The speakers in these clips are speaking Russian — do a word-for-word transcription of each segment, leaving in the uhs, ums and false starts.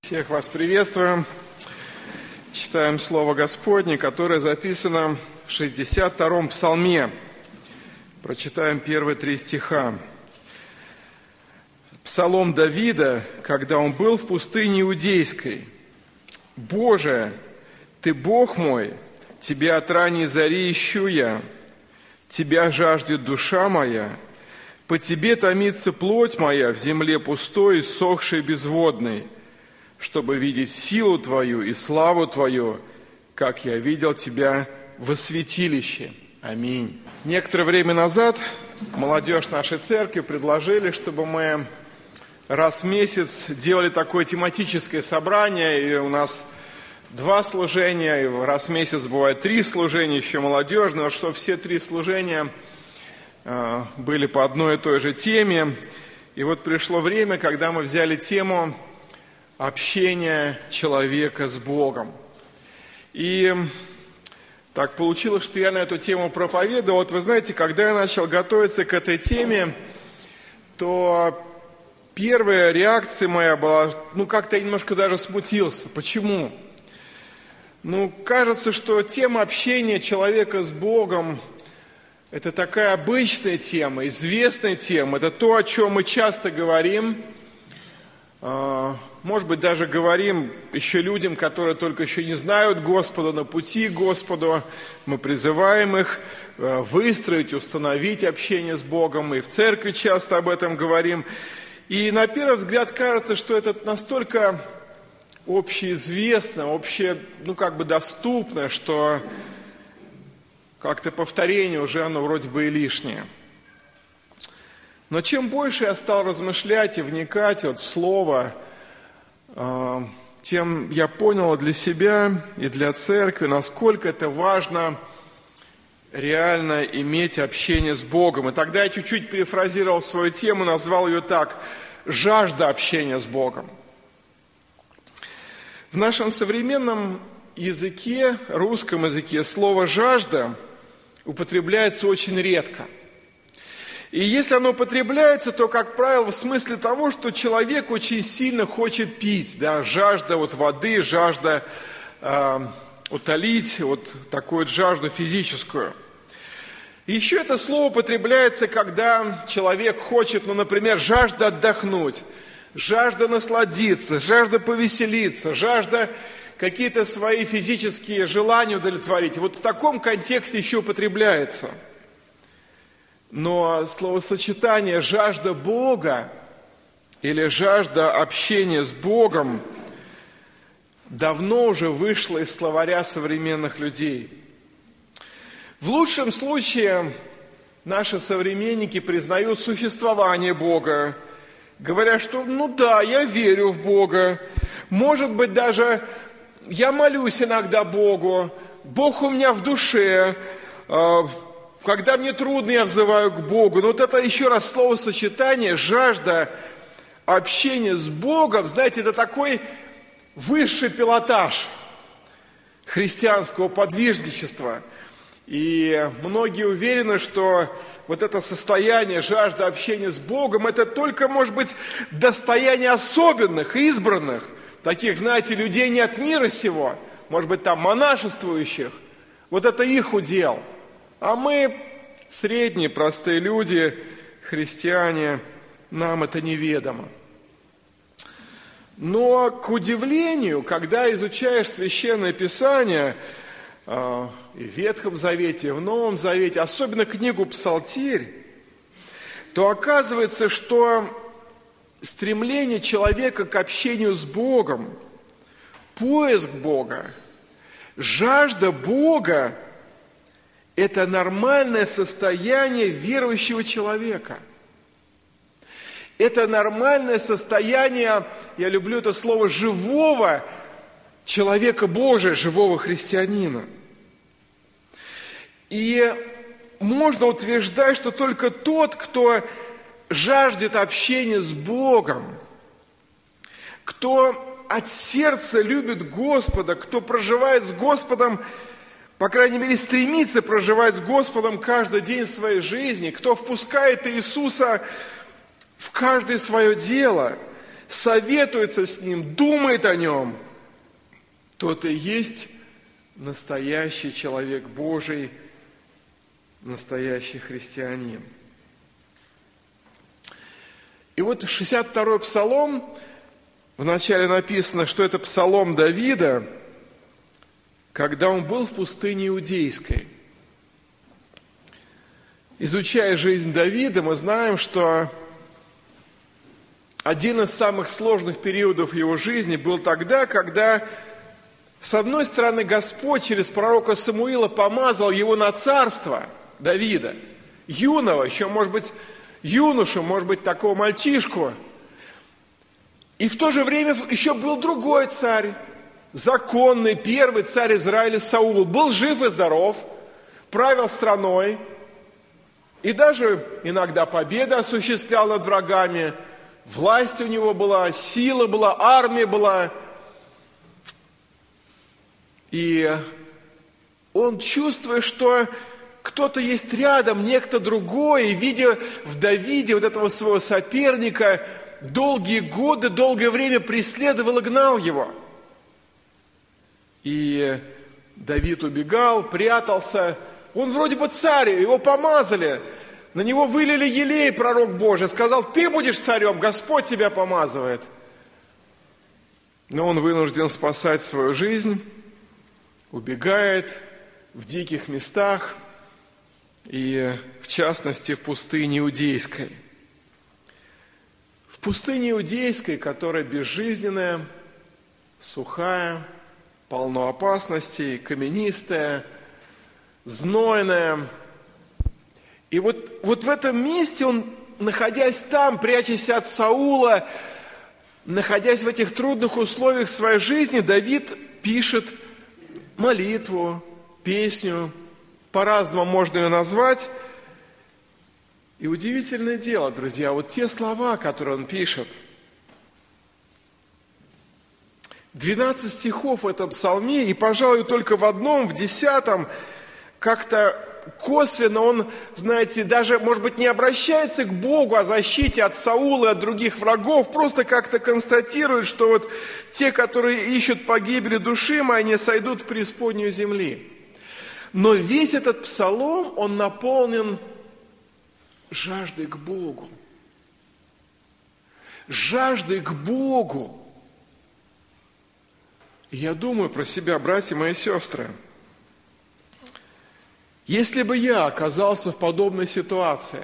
Всех вас приветствую. Читаем Слово Господне, которое записано в шестьдесят втором псалме. Прочитаем первые три стиха. Псалом Давида, когда он был в пустыне Иудейской. «Боже, Ты Бог мой, Тебя от ранней зари ищу я, Тебя жаждет душа моя, по Тебе томится плоть моя в земле пустой и ссохшей безводной, чтобы видеть силу Твою и славу Твою, как я видел Тебя во святилище». Аминь. Некоторое время назад молодежь нашей церкви предложили, чтобы мы раз в месяц делали такое тематическое собрание, и у нас два служения, и раз в месяц бывает три служения, еще молодежные, вот что все три служения э, были по одной и той же теме. И вот пришло время, когда мы взяли тему общения человека с Богом. И так получилось, что я на эту тему проповедовал. Вот вы знаете, когда я начал готовиться к этой теме, то первая реакция моя была, ну как-то я немножко даже смутился. Почему? Ну, кажется, что тема общения человека с Богом – это такая обычная тема, известная тема. Это то, о чем мы часто говорим. Может быть, даже говорим еще людям, которые только еще не знают Господа, на пути к Господу. Мы призываем их выстроить, установить общение с Богом. И в церкви часто об этом говорим. И на первый взгляд кажется, что это настолько общеизвестно, обще, ну как бы доступно, что как-то повторение уже оно вроде бы и лишнее. Но чем больше я стал размышлять и вникать вот в Слово, тем я понял для себя и для церкви, насколько это важно реально иметь общение с Богом. И тогда я чуть-чуть перефразировал свою тему, назвал ее так: «Жажда общения с Богом». В нашем современном языке, русском языке, слово «жажда» употребляется очень редко. И если оно употребляется, то, как правило, в смысле того, что человек очень сильно хочет пить, да, жажда вот воды, жажда э, утолить вот такую вот жажду физическую. Еще это слово употребляется, когда человек хочет, ну, например, жажда отдохнуть, жажда насладиться, жажда повеселиться, жажда какие-то свои физические желания удовлетворить. Вот в таком контексте еще употребляется. Но словосочетание «жажда Бога» или «жажда общения с Богом» давно уже вышло из словаря современных людей. В лучшем случае наши современники признают существование Бога, говоря, что ну да, я верю в Бога, может быть даже я молюсь иногда Богу, Бог у меня в душе, когда мне трудно, я взываю к Богу. Но вот это еще раз словосочетание «жажда общения с Богом», знаете, это такой высший пилотаж христианского подвижничества. И многие уверены, что вот это состояние жажда общения с Богом, это только, может быть, достояние особенных, избранных, таких, знаете, людей не от мира сего, может быть, там монашествующих. Вот это их удел. А мы, средние, простые люди, христиане, нам это неведомо. Но, к удивлению, когда изучаешь Священное Писание, э, и в Ветхом Завете, и в Новом Завете, особенно книгу Псалтирь, то оказывается, что стремление человека к общению с Богом, поиск Бога, жажда Бога, это нормальное состояние верующего человека. Это нормальное состояние, я люблю это слово, живого человека Божия, живого христианина. И можно утверждать, что только тот, кто жаждет общения с Богом, кто от сердца любит Господа, кто проживает с Господом, по крайней мере, стремится проживать с Господом каждый день своей жизни, кто впускает Иисуса в каждое свое дело, советуется с Ним, думает о Нем, тот и есть настоящий человек Божий, настоящий христианин. И вот шестьдесят второй псалом, вначале написано, что это псалом Давида, когда он был в пустыне Иудейской. Изучая жизнь Давида, мы знаем, что один из самых сложных периодов его жизни был тогда, когда, с одной стороны, Господь через пророка Самуила помазал его на царство Давида, юного, еще, может быть, юношу, может быть, такого мальчишку. И в то же время еще был другой царь, законный, первый царь Израиля Саул. Был жив и здоров, правил страной, и даже иногда победы осуществлял над врагами. Власть у него была, сила была, армия была. И он, чувствуя, что кто-то есть рядом, некто другой, и видя в Давиде вот этого своего соперника, долгие годы, долгое время преследовал и гнал его. И Давид убегал, прятался. Он вроде бы царь, его помазали. На него вылили елей, пророк Божий, сказал: ты будешь царем, Господь тебя помазывает. Но он вынужден спасать свою жизнь, убегает в диких местах, и в частности в пустыне Иудейской. В пустыне Иудейской, которая безжизненная, сухая, полно опасностей, каменистая, знойная. И вот, вот в этом месте он, находясь там, прячась от Саула, находясь в этих трудных условиях своей жизни, Давид пишет молитву, песню, по-разному можно ее назвать. И удивительное дело, друзья, вот те слова, которые он пишет, двенадцать стихов в этом псалме, и, пожалуй, только в одном, в десятом, как-то косвенно он, знаете, даже, может быть, не обращается к Богу о защите от Саула и от других врагов, просто как-то констатирует, что вот те, которые ищут погибели души моей, не сойдут в преисподнюю земли. Но весь этот псалом, он наполнен жаждой к Богу. Жаждой к Богу. И я думаю про себя, братья мои сестры, если бы я оказался в подобной ситуации,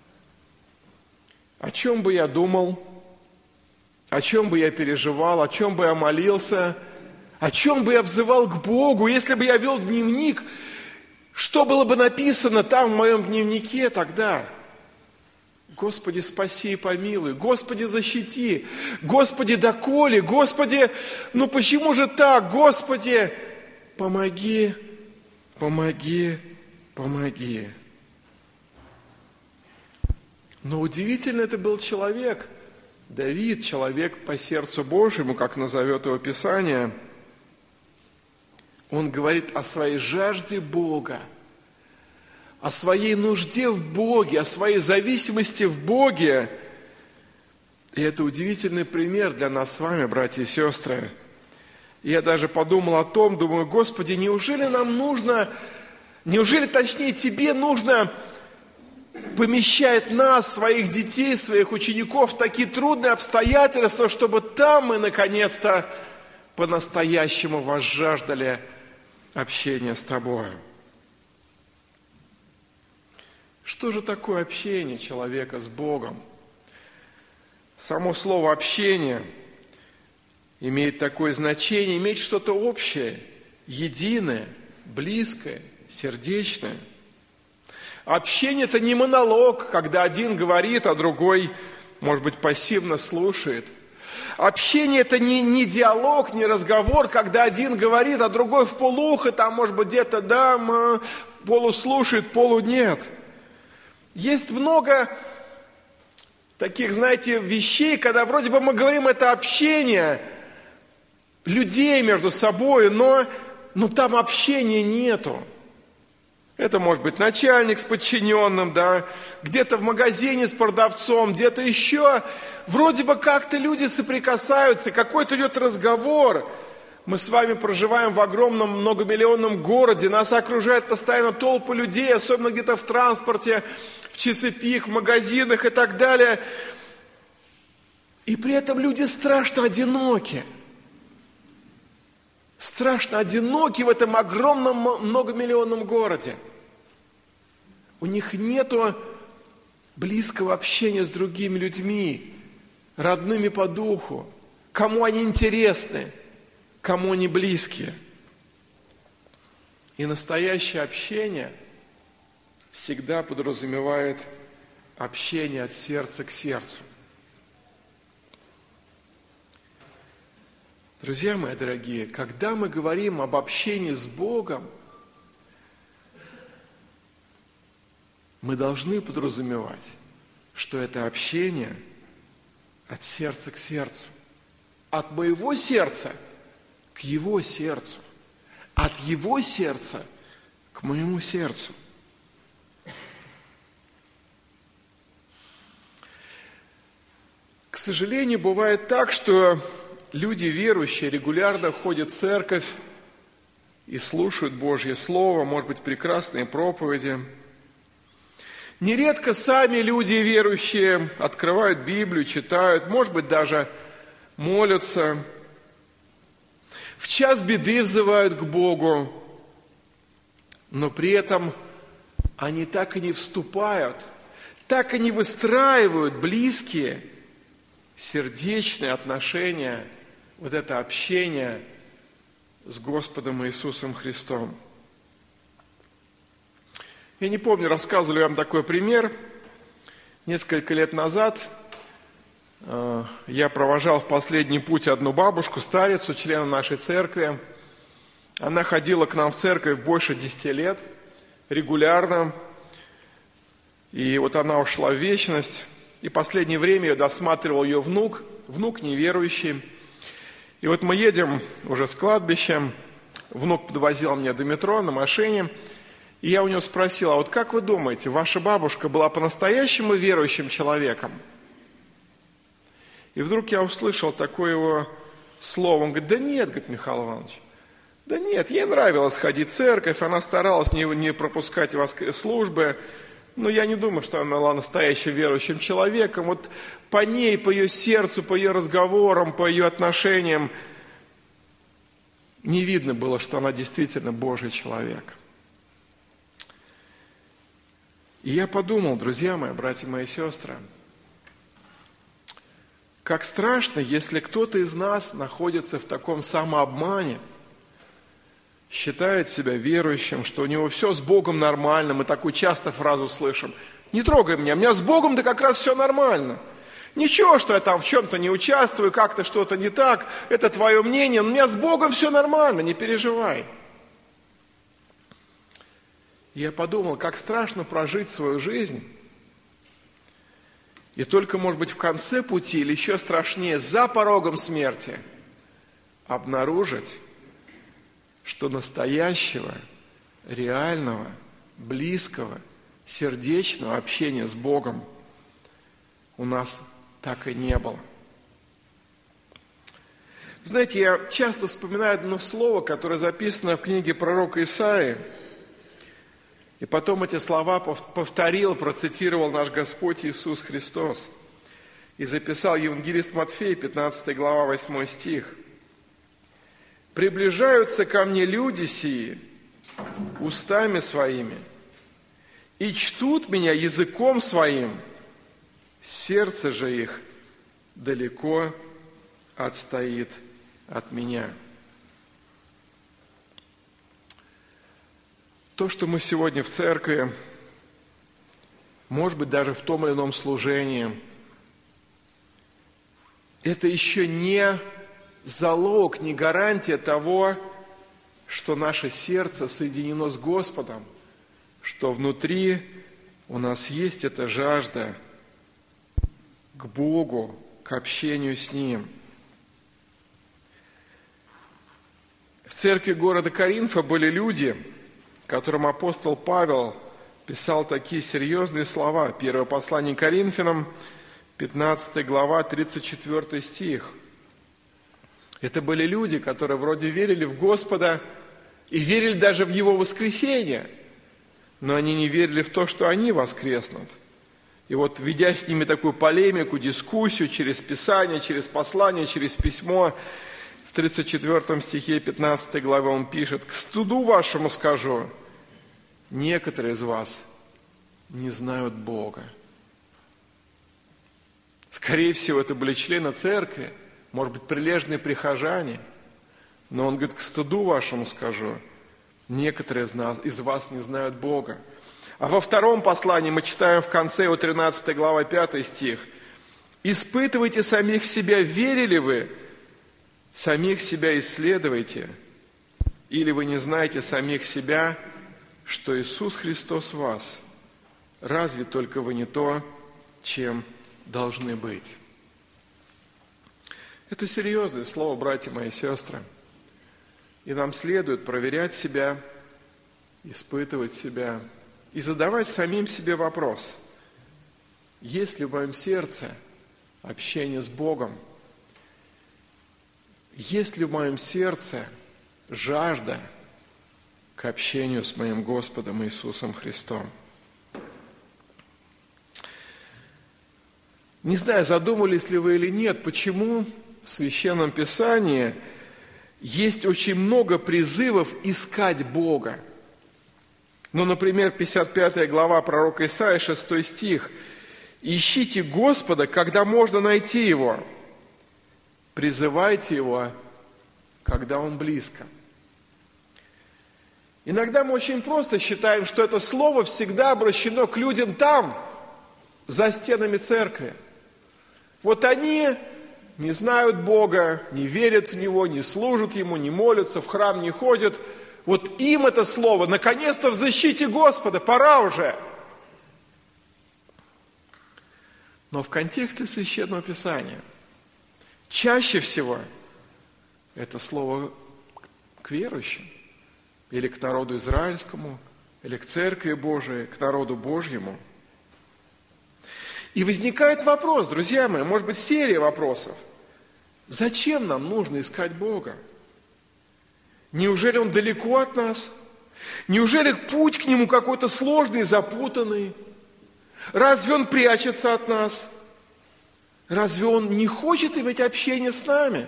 о чем бы я думал, о чем бы я переживал, о чем бы я молился, о чем бы я взывал к Богу, если бы я вел дневник, что было бы написано там в моем дневнике тогда? Господи, спаси и помилуй, Господи, защити, Господи, доколе, Господи, ну почему же так, Господи, помоги, помоги, помоги. Но удивительно это был человек, Давид, человек по сердцу Божьему, как назовет его Писание. Он говорит о своей жажде Бога, о своей нужде в Боге, о своей зависимости в Боге. И это удивительный пример для нас с вами, братья и сестры. Я даже подумал о том, думаю, Господи, неужели нам нужно, неужели, точнее, Тебе нужно помещать нас, своих детей, своих учеников в такие трудные обстоятельства, чтобы там мы, наконец-то, по-настоящему возжаждали общения с Тобою. Что же такое общение человека с Богом? Само слово «общение» имеет такое значение, имеет что-то общее, единое, близкое, сердечное. Общение – это не монолог, когда один говорит, а другой, может быть, пассивно слушает. Общение – это не, не диалог, не разговор, когда один говорит, а другой в полухо, там, может быть, где-то, да, полуслушает, полу нет. Есть много таких, знаете, вещей, когда вроде бы мы говорим, это общение людей между собой, но, но там общения нету. Это может быть начальник с подчиненным, да, где-то в магазине с продавцом, где-то еще. Вроде бы как-то люди соприкасаются, какой-то идет разговор. Мы с вами проживаем в огромном многомиллионном городе, нас окружают постоянно толпы людей, особенно где-то в транспорте, в часы пик, в магазинах и так далее. И при этом люди страшно одиноки. Страшно одиноки в этом огромном многомиллионном городе. У них нету близкого общения с другими людьми, родными по духу, кому они интересны, кому они близкие. И настоящее общение всегда подразумевает общение от сердца к сердцу. Друзья мои дорогие, когда мы говорим об общении с Богом, мы должны подразумевать, что это общение от сердца к сердцу. От моего сердца к Его сердцу. От Его сердца к моему сердцу. К сожалению, бывает так, что люди верующие регулярно ходят в церковь и слушают Божье Слово, может быть, прекрасные проповеди. Нередко сами люди верующие открывают Библию, читают, может быть, даже молятся. В час беды взывают к Богу, но при этом они так и не вступают, так и не выстраивают близкие, сердечные отношения, вот это общение с Господом Иисусом Христом. Я не помню, рассказывали вам такой пример. Несколько лет назад э, я провожал в последний путь одну бабушку, старицу, члена нашей церкви. Она ходила к нам в церковь больше десяти лет, регулярно. И вот она ушла в вечность. И в последнее время ее досматривал ее внук, внук неверующий. И вот мы едем уже с кладбища, внук подвозил меня до метро на машине, и я у него спросил: а вот как вы думаете, ваша бабушка была по-настоящему верующим человеком? И вдруг я услышал такое его слово, он говорит: да нет, говорит, Михаил Иванович, да нет, ей нравилось ходить в церковь, она старалась не, не пропускать службы, но я не думаю, что она была настоящим верующим человеком. Вот по ней, по ее сердцу, по ее разговорам, по ее отношениям не видно было, что она действительно Божий человек. И я подумал, друзья мои, братья мои, сестры, как страшно, если кто-то из нас находится в таком самообмане, считает себя верующим, что у него все с Богом нормально. Мы такую часто фразу слышим: не трогай меня, у меня с Богом да как раз все нормально. Ничего, что я там в чем-то не участвую, как-то что-то не так, это твое мнение, но у меня с Богом все нормально, не переживай. Я подумал, как страшно прожить свою жизнь, и только, может быть, в конце пути, или еще страшнее, за порогом смерти, обнаружить, что настоящего, реального, близкого, сердечного общения с Богом у нас так и не было. Знаете, я часто вспоминаю одно слово, которое записано в книге пророка Исаии, и потом эти слова повторил, процитировал наш Господь Иисус Христос, и записал евангелист Матфей, пятнадцатая глава, восьмой стих. «Приближаются ко мне люди сии устами своими, и чтут меня языком своим, сердце же их далеко отстоит от меня». То, что мы сегодня в церкви, может быть, даже в том или ином служении, это еще не залог, не гарантия того, что наше сердце соединено с Господом, что внутри у нас есть эта жажда к Богу, к общению с Ним. В церкви города Коринфа были люди, в котором апостол Павел писал такие серьезные слова. Первое послание к Коринфянам, пятнадцатая глава, тридцать четвёртый стих. Это были люди, которые вроде верили в Господа и верили даже в Его воскресение, но они не верили в то, что они воскреснут. И вот, ведя с ними такую полемику, дискуссию через Писание, через послание, через письмо, в тридцать четвёртом стихе пятнадцатой главы он пишет: «К стыду вашему скажу, некоторые из вас не знают Бога». Скорее всего, это были члены церкви, может быть, прилежные прихожане. Но он говорит: к стыду вашему скажу, некоторые из, нас, из вас не знают Бога. А во втором послании мы читаем в конце, его тринадцатой глава, пятый стих. «Испытывайте самих себя, верили вы, самих себя исследуйте, или вы не знаете самих себя, что Иисус Христос в вас. Разве только вы не то, чем должны быть». Это серьезное слово, братья мои и сестры. И нам следует проверять себя, испытывать себя и задавать самим себе вопрос: есть ли в моем сердце общение с Богом? Есть ли в моем сердце жажда к общению с моим Господом Иисусом Христом? Не знаю, задумались ли вы или нет, почему в Священном Писании есть очень много призывов искать Бога. Ну, например, пятьдесят пятая глава пророка Исаии, шестой стих. «Ищите Господа, когда можно найти Его. Призывайте Его, когда Он близко». Иногда мы очень просто считаем, что это слово всегда обращено к людям там, за стенами церкви. Вот они не знают Бога, не верят в Него, не служат Ему, не молятся, в храм не ходят. Вот им это слово: наконец-то в защите Господа, пора уже. Но в контексте Священного Писания чаще всего это слово к верующим, или к народу израильскому, или к Церкви Божией, к народу Божьему. И возникает вопрос, друзья мои, может быть, серия вопросов. Зачем нам нужно искать Бога? Неужели Он далеко от нас? Неужели путь к Нему какой-то сложный, запутанный? Разве Он прячется от нас? Разве Он не хочет иметь общение с нами?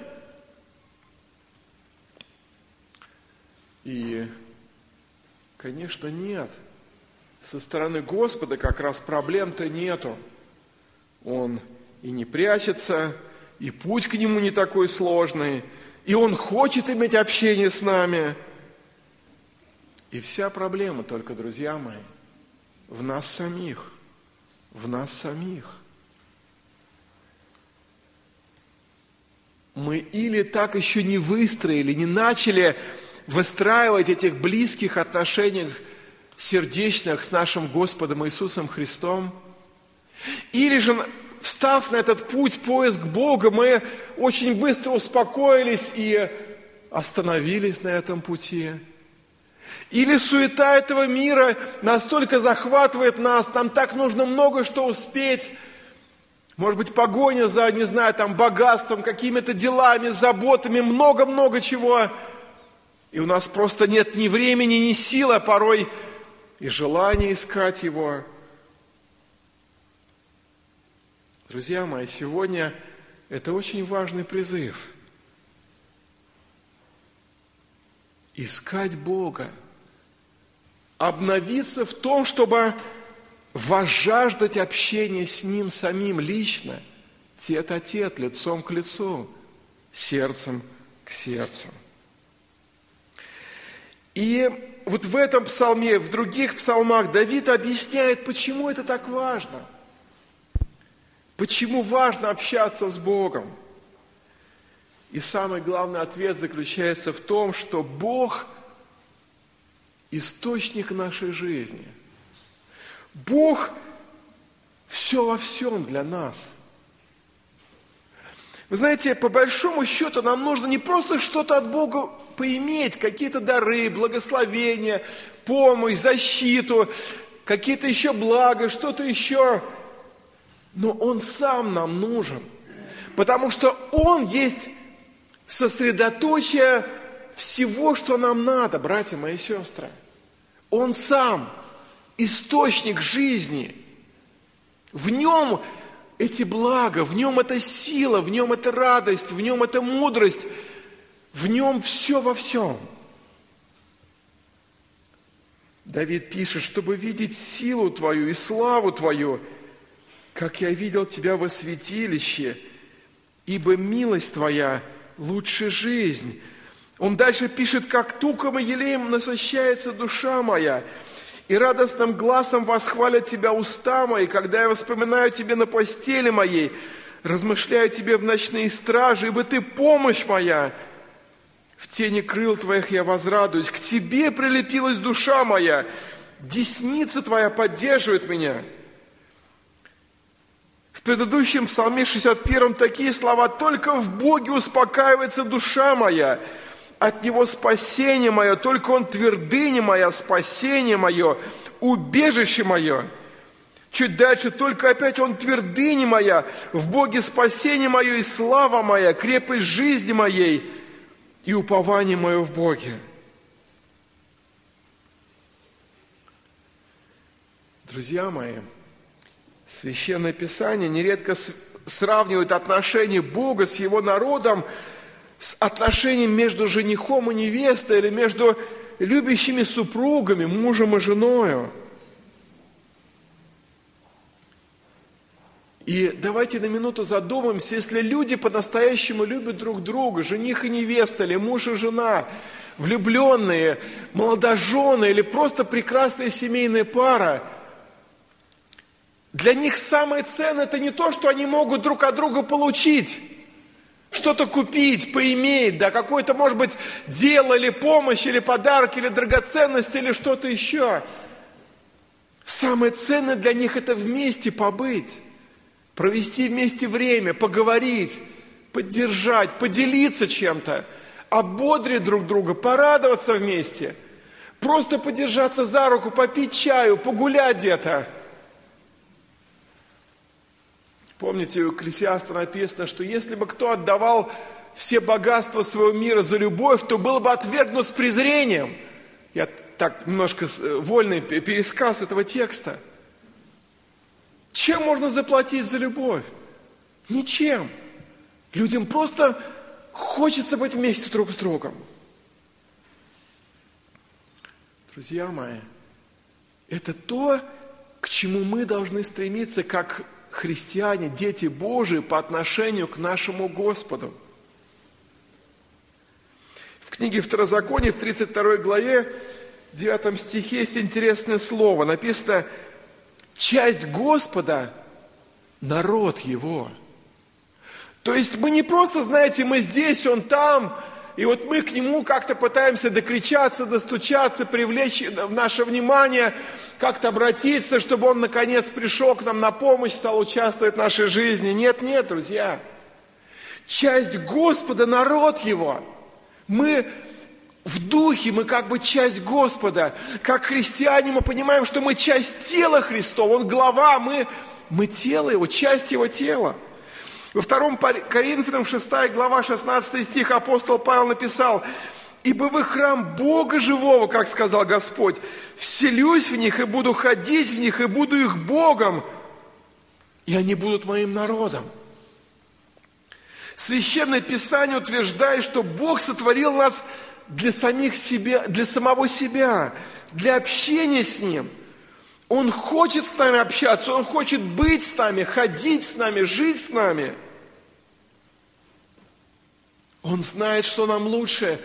И, конечно, нет. Со стороны Господа как раз проблем-то нету. Он и не прячется, и путь к Нему не такой сложный, и Он хочет иметь общение с нами. И вся проблема только, друзья мои, в нас самих. В нас самих. Мы или так еще не выстроили, не начали выстраивать этих близких отношений сердечных с нашим Господом Иисусом Христом, или же, встав на этот путь, поиск Бога, мы очень быстро успокоились и остановились на этом пути. Или суета этого мира настолько захватывает нас, нам так нужно много что успеть. Может быть, погоня за, не знаю, там, богатством, какими-то делами, заботами, много-много чего. И у нас просто нет ни времени, ни сил, а порой и желания искать Его. Друзья мои, сегодня это очень важный призыв. Искать Бога. Обновиться в том, чтобы возжаждать общения с Ним самим лично, тет-а-тет, лицом к лицу, сердцем к сердцу. И вот в этом псалме, в других псалмах Давид объясняет, почему это так важно. Почему важно общаться с Богом? И самый главный ответ заключается в том, что Бог – источник нашей жизни. Бог – все во всем для нас. Вы знаете, по большому счету нам нужно не просто что-то от Бога поиметь, какие-то дары, благословения, помощь, защиту, какие-то еще блага, что-то еще. Но Он сам нам нужен, потому что Он есть сосредоточие всего, что нам надо, братья мои и сестры. Он сам источник жизни. В Нем эти блага, в Нем эта сила, в Нем эта радость, в Нем эта мудрость, в Нем все во всем. Давид пишет, чтобы видеть силу Твою и славу Твою, как я видел Тебя во святилище, ибо милость Твоя лучше жизнь. Он дальше пишет, как туком и елеем насыщается душа моя, и радостным гласом восхвалят Тебя уста мои, когда я вспоминаю Тебе на постели моей, размышляю Тебе в ночные стражи, ибо Ты помощь моя. В тени крыл Твоих я возрадуюсь, к Тебе прилепилась душа моя, десница Твоя поддерживает меня. В предыдущем псалме шестьдесят первом такие слова: «Только в Боге успокаивается душа моя, от Него спасение мое, только Он твердыня моя, спасение мое, убежище мое». Чуть дальше: «Только опять Он твердыня моя, в Боге спасение мое и слава моя, крепость жизни моей и упование мое в Боге». Друзья мои, Священное Писание нередко сравнивает отношения Бога с Его народом с отношением между женихом и невестой или между любящими супругами, мужем и женою. И давайте на минуту задумаемся, если люди по-настоящему любят друг друга, жених и невеста, или муж и жена, влюбленные, молодожены или просто прекрасная семейная пара, для них самое ценное – это не то, что они могут друг от друга получить, что-то купить, поиметь, да, какое-то, может быть, дело или помощь, или подарок, или драгоценность, или что-то еще. Самое ценное для них – это вместе побыть, провести вместе время, поговорить, поддержать, поделиться чем-то, ободрить друг друга, порадоваться вместе, просто подержаться за руку, попить чаю, погулять где-то. Помните, у Экклесиаста написано, что если бы кто отдавал все богатства своего мира за любовь, то был бы отвергнут с презрением. Я так немножко вольный пересказ этого текста. Чем можно заплатить за любовь? Ничем. Людям просто хочется быть вместе друг с другом. Друзья мои, это то, к чему мы должны стремиться, как христиане, дети Божии, по отношению к нашему Господу. В книге Второзакония, в тридцать второй главе, девятом стихе есть интересное слово. Написано: «Часть Господа – народ Его». То есть мы не просто, знаете, мы здесь, Он там, и вот мы к Нему как-то пытаемся докричаться, достучаться, привлечь наше внимание, как-то обратиться, чтобы Он наконец пришел к нам на помощь, стал участвовать в нашей жизни. Нет, нет, друзья. Часть Господа – народ Его. Мы в духе, мы как бы часть Господа. Как христиане мы понимаем, что мы часть тела Христова. Он глава, мы, мы тело Его, часть Его тела. Во втором Коринфянам, шестая глава, шестнадцатый стих, апостол Павел написал: «Ибо вы храм Бога живого, как сказал Господь, вселюсь в них и буду ходить в них, и буду их Богом, и они будут моим народом». Священное Писание утверждает, что Бог сотворил нас для самих себя, для самого себя, для общения с Ним. Он хочет с нами общаться, Он хочет быть с нами, ходить с нами, жить с нами. Он знает, что нам лучше,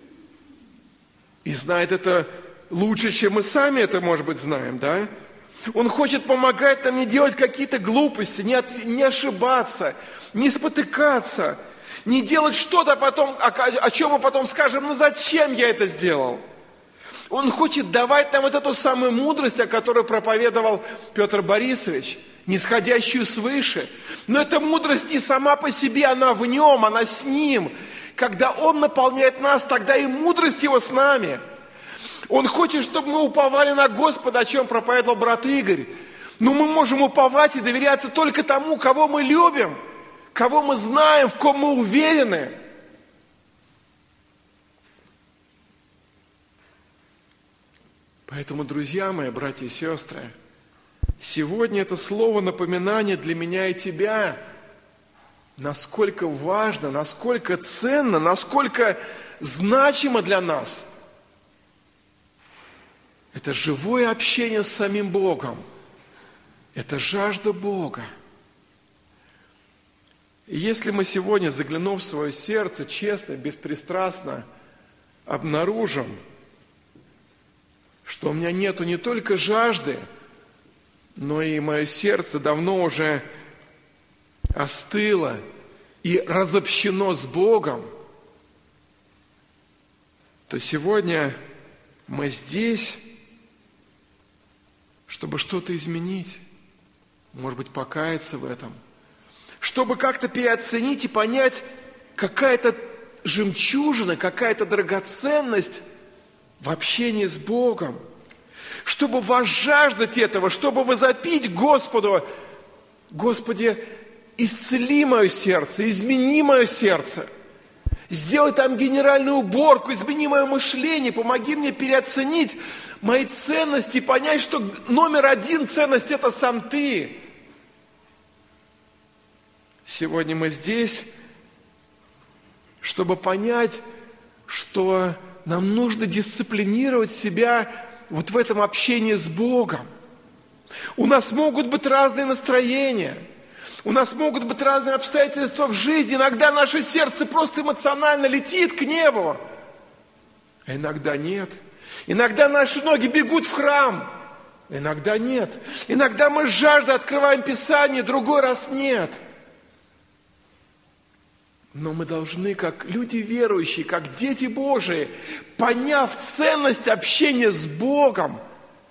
и знает это лучше, чем мы сами это, может быть, знаем, да? Он хочет помогать нам не делать какие-то глупости, не, от, не ошибаться, не спотыкаться, не делать что-то потом, о, о чем мы потом скажем: ну зачем я это сделал? Он хочет давать нам вот эту самую мудрость, о которой проповедовал Петр Борисович. нисходящую свыше. Но эта мудрость не сама по себе, она в нем, она с ним. Когда Он наполняет нас, тогда и мудрость Его с нами. Он хочет, чтобы мы уповали на Господа, о чем проповедовал брат Игорь. Но мы можем уповать и доверяться только тому, кого мы любим, кого мы знаем, в ком мы уверены. Поэтому, друзья мои, братья и сестры, сегодня это слово напоминание для меня и тебя, насколько важно, насколько ценно, насколько значимо для нас это живое общение с самим Богом, это жажда Бога. И если мы сегодня, заглянув в свое сердце, честно, беспристрастно обнаружим, что у меня нету не только жажды, но и мое сердце давно уже остыло и разобщено с Богом, то сегодня мы здесь, чтобы что-то изменить, может быть, покаяться в этом, чтобы как-то переоценить и понять, какая-то жемчужина, какая-то драгоценность в общении с Богом, чтобы возжаждать этого, чтобы возопить Господу: Господи, исцели мое сердце, измени мое сердце, сделай там генеральную уборку, измени мое мышление, помоги мне переоценить мои ценности, понять, что номер один ценность – это сам Ты. Сегодня мы здесь, чтобы понять, что нам нужно дисциплинировать себя вот в этом общении с Богом. У нас могут быть разные настроения, у нас могут быть разные обстоятельства в жизни. Иногда наше сердце просто эмоционально летит к небу, а иногда нет. Иногда наши ноги бегут в храм, иногда нет. Иногда мы с жаждой открываем Писание, другой раз нет. Но мы должны, как люди верующие, как дети Божии, поняв ценность общения с Богом,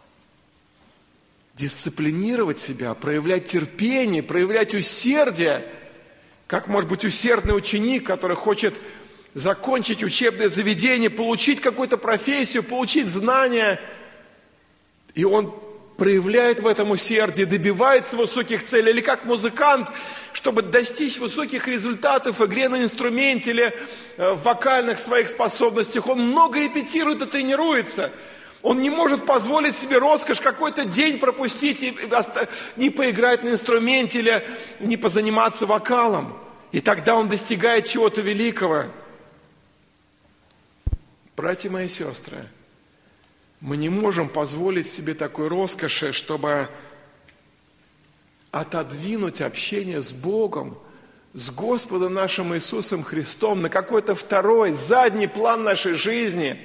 дисциплинировать себя, проявлять терпение, проявлять усердие, как, может быть, усердный ученик, который хочет закончить учебное заведение, получить какую-то профессию, получить знания, и он проявляет в этом усердие, добивается высоких целей, или как музыкант, чтобы достичь высоких результатов в игре на инструменте или в вокальных своих способностях. Он много репетирует и тренируется. Он не может позволить себе роскошь какой-то день пропустить и не поиграть на инструменте или не позаниматься вокалом. И тогда он достигает чего-то великого. Братья мои и сестры, мы не можем позволить себе такой роскоши, чтобы отодвинуть общение с Богом, с Господом нашим Иисусом Христом на какой-то второй, задний план нашей жизни.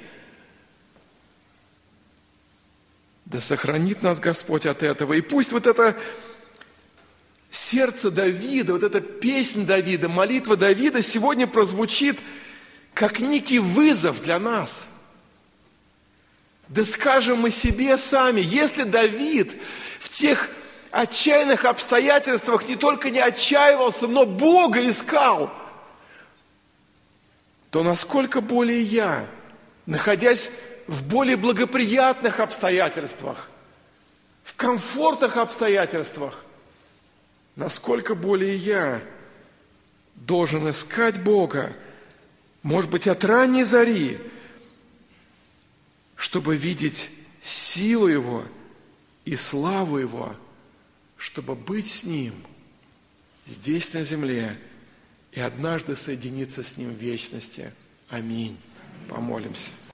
Да сохранит нас Господь от этого. И пусть вот это сердце Давида, вот эта песнь Давида, молитва Давида сегодня прозвучит как некий вызов для нас. Да скажем мы себе сами, если Давид в тех отчаянных обстоятельствах не только не отчаивался, но Бога искал, то насколько более я, находясь в более благоприятных обстоятельствах, в комфортных обстоятельствах, насколько более я должен искать Бога, может быть, от ранней зари, чтобы видеть силу Его и славу Его, чтобы быть с Ним здесь на земле и однажды соединиться с Ним в вечности. Аминь. Помолимся.